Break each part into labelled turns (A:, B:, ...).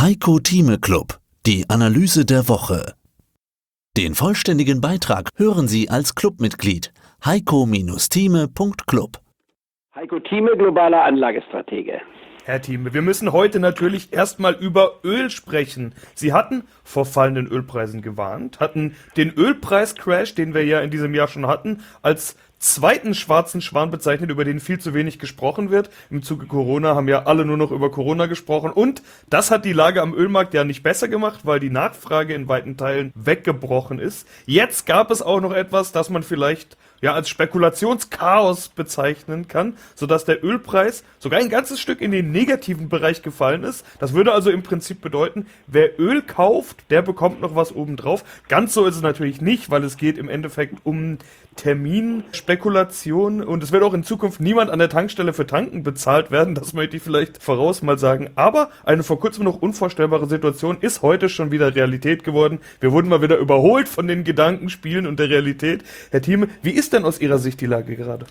A: Heiko Thieme Club, die Analyse der Woche. Den vollständigen Beitrag hören Sie als Clubmitglied heiko-thieme.club.
B: Heiko Thieme, globaler Anlagestratege.
C: Herr Thieme, wir müssen heute natürlich erstmal über Öl sprechen. Sie hatten vor fallenden Ölpreisen gewarnt, hatten den Ölpreiscrash, den wir ja in diesem Jahr schon hatten, als zweiten schwarzen Schwan bezeichnet, über den viel zu wenig gesprochen wird. Im Zuge Corona haben ja alle nur noch über Corona gesprochen und das hat die Lage am Ölmarkt ja nicht besser gemacht, weil die Nachfrage in weiten Teilen weggebrochen ist. Jetzt gab es auch noch etwas, das man vielleicht als Spekulationschaos bezeichnen kann, sodass der Ölpreis sogar ein ganzes Stück in den negativen Bereich gefallen ist. Das würde also im Prinzip bedeuten, wer Öl kauft, der bekommt noch was obendrauf. Ganz so ist es natürlich nicht, weil es geht im Endeffekt um Terminspekulation und es wird auch in Zukunft niemand an der Tankstelle für Tanken bezahlt werden, das möchte ich vielleicht voraus mal sagen. Aber eine vor kurzem noch unvorstellbare Situation ist heute schon wieder Realität geworden. Wir wurden mal wieder überholt von den Gedankenspielen und der Realität. Herr Thieme, wie ist denn aus Ihrer Sicht die Lage gerade?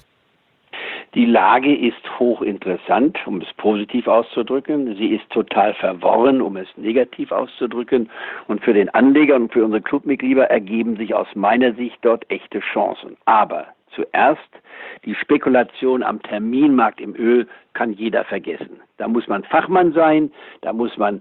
B: Die Lage ist hochinteressant, um es positiv auszudrücken. Sie ist total verworren, um es negativ auszudrücken. Und für den Anleger und für unsere Clubmitglieder ergeben sich aus meiner Sicht dort echte Chancen. Aber zuerst, die Spekulation am Terminmarkt im Öl kann jeder vergessen. Da muss man Fachmann sein, da muss man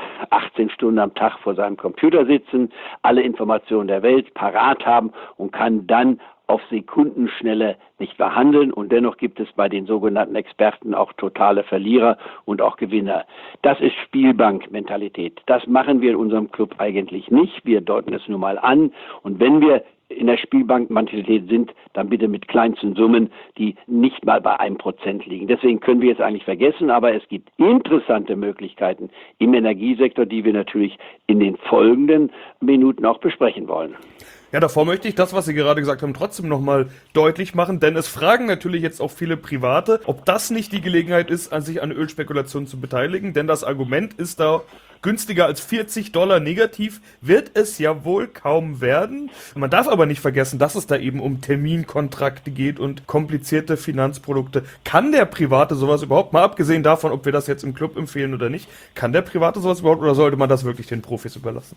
B: 18 Stunden am Tag vor seinem Computer sitzen, alle Informationen der Welt parat haben und kann dann auf Sekundenschnelle nicht verhandeln und dennoch gibt es bei den sogenannten Experten auch totale Verlierer und auch Gewinner. Das ist Spielbank-Mentalität. Das machen wir in unserem Club eigentlich nicht. Wir deuten es nur mal an und wenn wir in der Spielbank-Mentalität sind, dann bitte mit kleinsten Summen, die nicht mal bei 1% liegen. Deswegen können wir jetzt eigentlich vergessen, aber es gibt interessante Möglichkeiten im Energiesektor, die wir natürlich in den folgenden Minuten auch besprechen wollen.
C: Ja, davor möchte ich das, was Sie gerade gesagt haben, trotzdem nochmal deutlich machen, denn es fragen natürlich jetzt auch viele Private, ob das nicht die Gelegenheit ist, sich an Ölspekulationen zu beteiligen, denn das Argument ist da günstiger als $40 negativ, wird es ja wohl kaum werden. Man darf aber nicht vergessen, dass es da eben um Terminkontrakte geht und komplizierte Finanzprodukte. Kann der Private sowas überhaupt, mal abgesehen davon, ob wir das jetzt im Club empfehlen oder nicht, kann der Private sowas überhaupt oder sollte man das wirklich den Profis überlassen?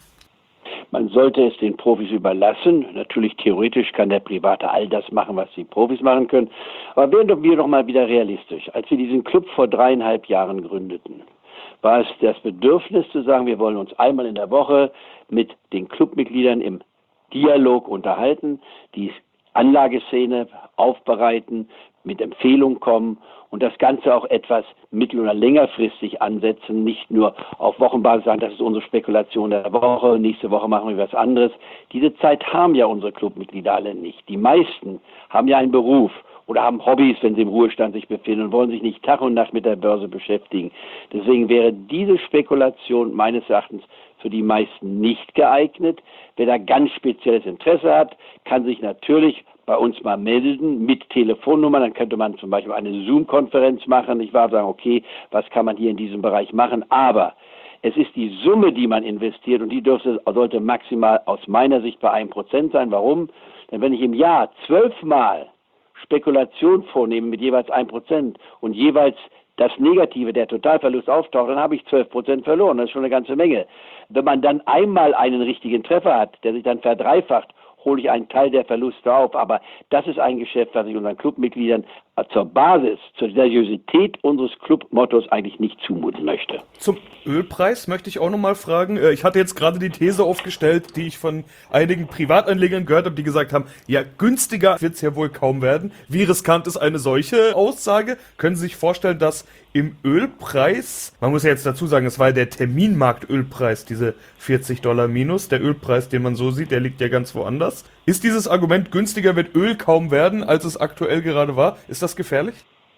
B: Man sollte es den Profis überlassen. Natürlich theoretisch kann der Private all das machen, was die Profis machen können. Aber werden wir doch mal wieder realistisch. Als wir diesen Club vor 3,5 Jahren gründeten, war es das Bedürfnis zu sagen, wir wollen uns einmal in der Woche mit den Clubmitgliedern im Dialog unterhalten, die Anlageszene aufbereiten, mit Empfehlungen kommen und das Ganze auch etwas mittel- oder längerfristig ansetzen, nicht nur auf Wochenbasis sagen, das ist unsere Spekulation der Woche, nächste Woche machen wir was anderes. Diese Zeit haben ja unsere Clubmitglieder alle nicht. Die meisten haben ja einen Beruf oder haben Hobbys, wenn sie im Ruhestand sich befinden und wollen sich nicht Tag und Nacht mit der Börse beschäftigen. Deswegen wäre diese Spekulation meines Erachtens für die meisten nicht geeignet. Wer da ganz spezielles Interesse hat, kann sich natürlich bei uns mal melden mit Telefonnummer. Dann könnte man zum Beispiel eine Zoom-Konferenz machen. Ich war sagen, okay, was kann man hier in diesem Bereich machen? Aber es ist die Summe, die man investiert und die sollte maximal aus meiner Sicht bei 1% sein. Warum? Denn wenn ich im Jahr 12 Mal Spekulation vornehme mit jeweils 1% und jeweils das Negative, der Totalverlust auftaucht, dann habe ich 12% verloren. Das ist schon eine ganze Menge. Wenn man dann einmal einen richtigen Treffer hat, der sich dann verdreifacht, hole ich einen Teil der Verluste auf. Aber das ist ein Geschäft, was ich unseren Clubmitgliedern zur Basis, zur Seriosität unseres Clubmottos eigentlich nicht zumuten möchte.
C: Zum Ölpreis möchte ich auch nochmal fragen. Ich hatte jetzt gerade die These aufgestellt, die ich von einigen Privatanlegern gehört habe, die gesagt haben, ja, günstiger wird es ja wohl kaum werden. Wie riskant ist eine solche Aussage? Können Sie sich vorstellen, dass im Ölpreis, man muss ja jetzt dazu sagen, es war der Terminmarktölpreis, diese $40 minus, der Ölpreis, den man so sieht, der liegt ja ganz woanders. Ist dieses Argument, günstiger wird Öl kaum werden, als es aktuell gerade war, ist das gefährlich?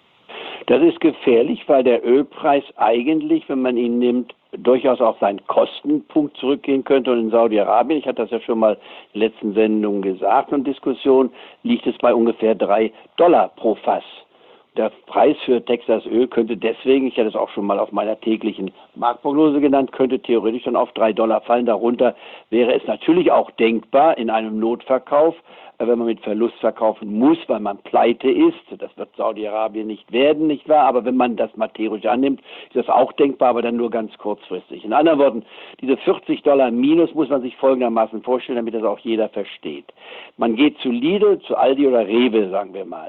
B: Das ist gefährlich, weil der Ölpreis eigentlich, wenn man ihn nimmt, durchaus auf seinen Kostenpunkt zurückgehen könnte. Und in Saudi-Arabien, ich hatte das ja schon mal in der letzten Sendung gesagt und Diskussion, liegt es bei ungefähr $3 pro Fass. Der Preis für Texas Öl könnte deswegen, ich hatte es auch schon mal auf meiner täglichen Marktprognose genannt, könnte theoretisch dann auf $3 fallen. Darunter wäre es natürlich auch denkbar in einem Notverkauf, wenn man mit Verlust verkaufen muss, weil man pleite ist. Das wird Saudi-Arabien nicht werden, nicht wahr? Aber wenn man das mal theoretisch annimmt, ist das auch denkbar, aber dann nur ganz kurzfristig. In anderen Worten, diese $40 Minus muss man sich folgendermaßen vorstellen, damit das auch jeder versteht. Man geht zu Lidl, zu Aldi oder Rewe, sagen wir mal.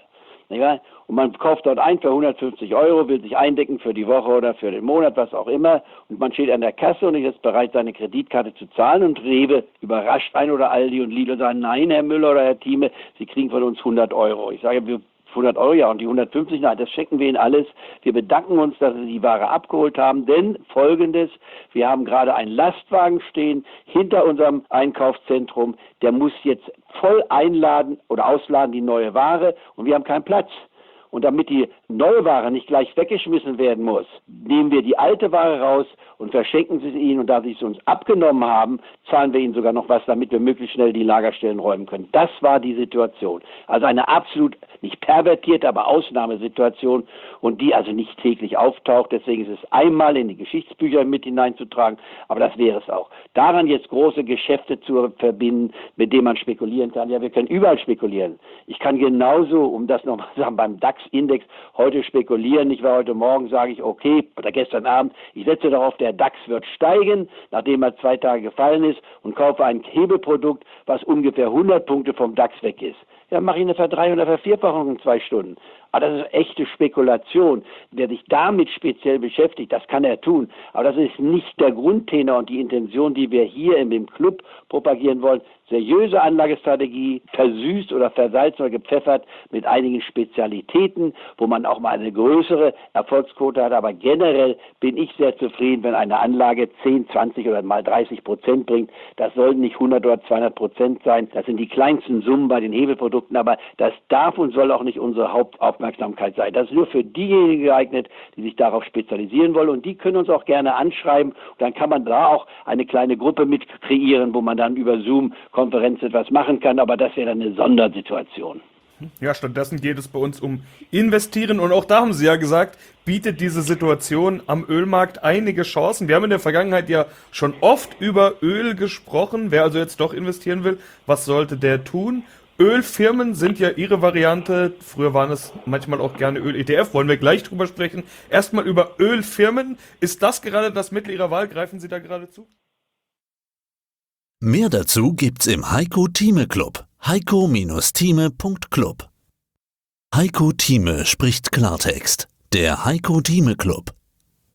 B: Und man kauft dort ein für 150 €, will sich eindecken für die Woche oder für den Monat, was auch immer. Und man steht an der Kasse und ist bereit, seine Kreditkarte zu zahlen. Und Rewe überrascht einen oder Aldi und Lidl sagen, nein, Herr Müller oder Herr Thieme, Sie kriegen von uns 100 €. Ich sage, wir 100 € ja und die 150, nein, das schenken wir Ihnen alles. Wir bedanken uns, dass Sie die Ware abgeholt haben, denn Folgendes, wir haben gerade einen Lastwagen stehen hinter unserem Einkaufszentrum, der muss jetzt voll einladen oder ausladen die neue Ware und wir haben keinen Platz. Und damit die neue Ware nicht gleich weggeschmissen werden muss, nehmen wir die alte Ware raus und verschenken sie ihnen. Und da sie es uns abgenommen haben, zahlen wir ihnen sogar noch was, damit wir möglichst schnell die Lagerstellen räumen können. Das war die Situation. Also eine absolut nicht pervertierte, aber Ausnahmesituation und die also nicht täglich auftaucht. Deswegen ist es einmal in die Geschichtsbücher mit hineinzutragen, aber das wäre es auch. Daran jetzt große Geschäfte zu verbinden, mit denen man spekulieren kann. Ja, wir können überall spekulieren. Ich kann genauso, um das nochmal zu sagen, beim DAX-Index heute spekulieren. Ich war heute Morgen, sage ich, okay, oder gestern Abend, ich setze darauf, der DAX wird steigen, nachdem er 2 Tage gefallen ist und kaufe ein Hebelprodukt, was ungefähr 100 Punkte vom DAX weg ist. Ja, mache ich eine Verdreifachung oder Vervierfachung in 2 Stunden. Aber das ist echte Spekulation. Wer sich damit speziell beschäftigt, das kann er tun. Aber das ist nicht der Grundtenor und die Intention, die wir hier in dem Club propagieren wollen. Seriöse Anlagestrategie, versüßt oder versalzen oder gepfeffert mit einigen Spezialitäten, wo man auch mal eine größere Erfolgsquote hat. Aber generell bin ich sehr zufrieden, wenn eine Anlage 10, 20 oder mal 30% bringt. Das sollten nicht 100 oder 200% sein. Das sind die kleinsten Summen bei den Hebelprodukten. Aber das darf und soll auch nicht unsere Hauptaufmerksamkeit sein. Das ist nur für diejenigen geeignet, die sich darauf spezialisieren wollen. Und die können uns auch gerne anschreiben. Und dann kann man da auch eine kleine Gruppe mit kreieren, wo man dann über Zoom-Konferenz etwas machen kann. Aber das wäre dann eine Sondersituation.
C: Ja, stattdessen geht es bei uns um Investieren. Und auch da haben Sie ja gesagt, bietet diese Situation am Ölmarkt einige Chancen. Wir haben in der Vergangenheit ja schon oft über Öl gesprochen. Wer also jetzt doch investieren will, was sollte der tun? Ölfirmen sind ja Ihre Variante. Früher waren es manchmal auch gerne Öl-ETF. Wollen wir gleich drüber sprechen. Erstmal über Ölfirmen. Ist das gerade das Mittel Ihrer Wahl? Greifen Sie da gerade zu?
A: Mehr dazu gibt's im Heiko Thieme Club. heiko-thieme.club. Heiko Thieme spricht Klartext. Der Heiko Thieme Club.